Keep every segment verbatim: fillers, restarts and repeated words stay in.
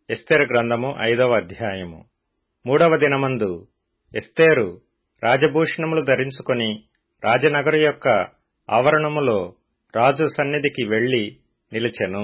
ఎస్తేరు గ్రంథము ఐదవ అధ్యాయము. మూడవ దినమందు ఎస్తేరు రాజభూషణములు ధరించుకొని రాజనగరు యొక్క ఆవరణములో రాజు సన్నిధికి వెళ్లి నిలిచెను.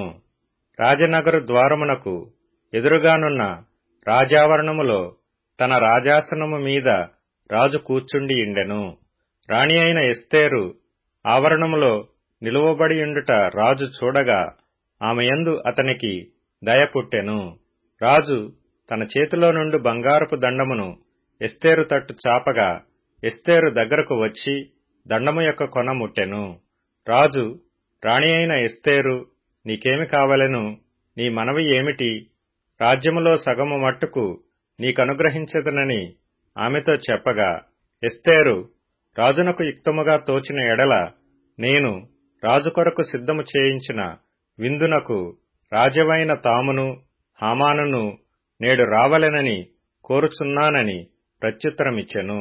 రాజనగరు ద్వారమునకు ఎదురుగానున్న రాజావరణములో తన రాజాసనము మీద రాజు కూర్చుండియుండెను. రాణి అయిన ఎస్తేరు ఆవరణములో నిలువబడియుండుట రాజు చూడగా ఆమెయందు అతనికి దయ పుట్టెను. రాజు తన చేతిలో నుండి బంగారపు దండమును ఎస్తేరు తట్టు చాపగా ఎస్తేరు దగ్గరకు వచ్చి దండము యొక్క కొన ముట్టెను. రాజు, రాణి అయిన ఎస్తేరు, నీకేమి కావలెను? నీ మనవి ఏమిటి? రాజ్యములో సగము మట్టుకు నీకనుగ్రహించెదనని ఆమెతో చెప్పగా, ఎస్తేరు, రాజునకు యుక్తముగా తోచిన ఎడల నేను రాజు కొరకు సిద్ధము చేయించిన విందునకు రాజవైన తామును హామానును నేడు రావలెనని కోరుచున్నానని ప్రత్యుత్తరమిచ్చెను.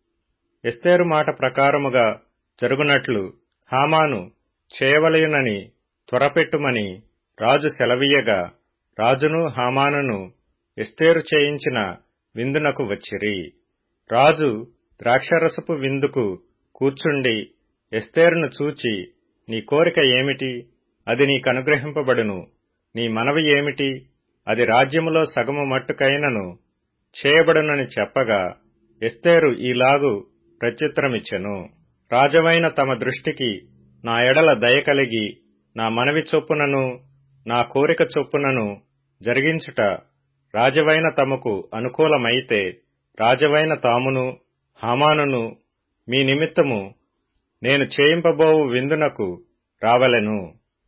ఎస్తేరు మాట ప్రకారముగా జరుగునట్లు హామాను చేయవలయునని త్వరపెట్టుమని రాజు సెలవీయగా, రాజును హామానును ఎస్తేరు చేయించిన విందునకు వచ్చిరి. రాజు ద్రాక్షరసపు విందుకు కూర్చుండి ఎస్తేరును చూచి, నీ కోరిక ఏమిటి? అది నీకనుగ్రహింపబడును. నీ మనవి ఏమిటి? అది రాజ్యములో సగము మట్టుకైనను చేయబడునని చెప్పగా, ఎస్తేరు ఈలాగు ప్రత్యుత్తరమిచ్చెను. రాజవైన తమ దృష్టికి నా ఎడల దయ కలిగి నా మనవి చొప్పునను నా కోరిక చొప్పునను జరిగించుట రాజవైన తమకు అనుకూలమైతే, రాజవైన తామును హామానును మీ నిమిత్తము నేను చేయింపబోవు విందునకు రావలెను.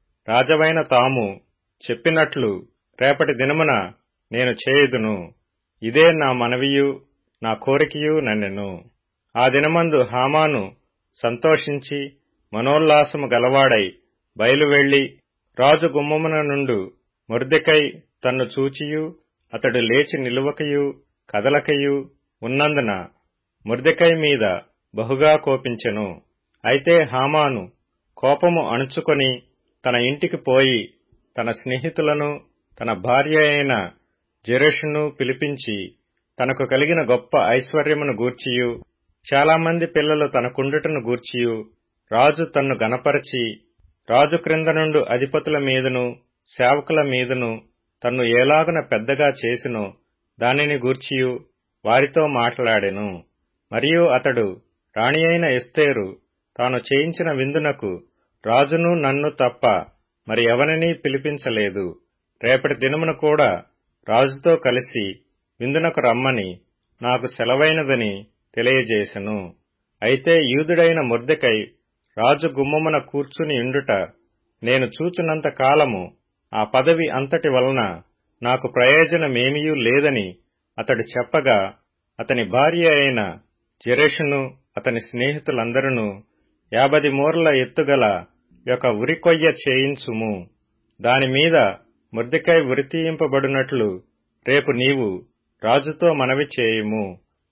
రాజవైన తాము చెప్పినట్లు రేపటి దినమున నేను చేయుదును. ఇదే నా మనవియు నా కోరికయు నన్నెను. ఆ దినమందు హామాను సంతోషించి మనోల్లాసము గలవాడై బయలువెళ్లి రాజు గుమ్మమున నుండు మొర్దెకై తన్ను చూచియు అతడు లేచి నిలువకయు కదలకయు ఉన్నందున మొర్దెకై మీద బహుగా కోపించెను. అయితే హామాను కోపము అణుచుకొని తన ఇంటికి పోయి తన స్నేహితులను తన భార్య అయిన జెరెషును పిలిపించి తనకు కలిగిన గొప్ప ఐశ్వర్యమును గూర్చియు చాలామంది పిల్లలు తనకుండుటను గూర్చియు రాజు తన్ను గనపరచి రాజు క్రింద నుండు అధిపతుల మీదను సేవకుల మీదను తన్ను ఏలాగున పెద్దగా చేసినో దానిని గూర్చియు వారితో మాట్లాడెను. మరియు అతడు రాణి అయిన ఎస్తేరు తాను చేయించిన విందునకు రాజును నన్ను తప్ప మరి ఎవరినీ పిలిపించలేదు. రేపటి దినమున కూడా రాజుతో కలిసి విందునకు రమ్మని నాకు సెలవైనదని తెలియజేసెను. అయితే యూదుడైన మొర్దెకై రాజు గుమ్మమున కూర్చుని ఉండుట నేను చూచునంత కాలము ఆ పదవి అంతటి వలన నాకు ప్రయోజనమేమియూ లేదని అతడు చెప్పగా, అతని భార్య అయిన జెరెషును అతని స్నేహితులందరూ యాభది మూరల ఎత్తుగల యొక్క ఉరికొయ్య చేయించుము, దానిమీద మొర్దెకై ఉరితీయింపబడినట్లు రేపు నీవు రాజుతో మనవి చేయుము.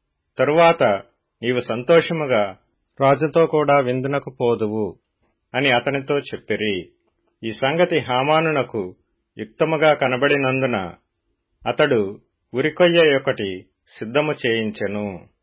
తరువాత నీవు సంతోషముగా రాజుతో కూడా విందునకు పోదువు అని అతనితో చెప్పిరి. ఈ సంగతి హామానునకు యుక్తముగా కనబడినందున అతడు ఉరికొయ్య ఒకటి సిద్ధము చేయించెను.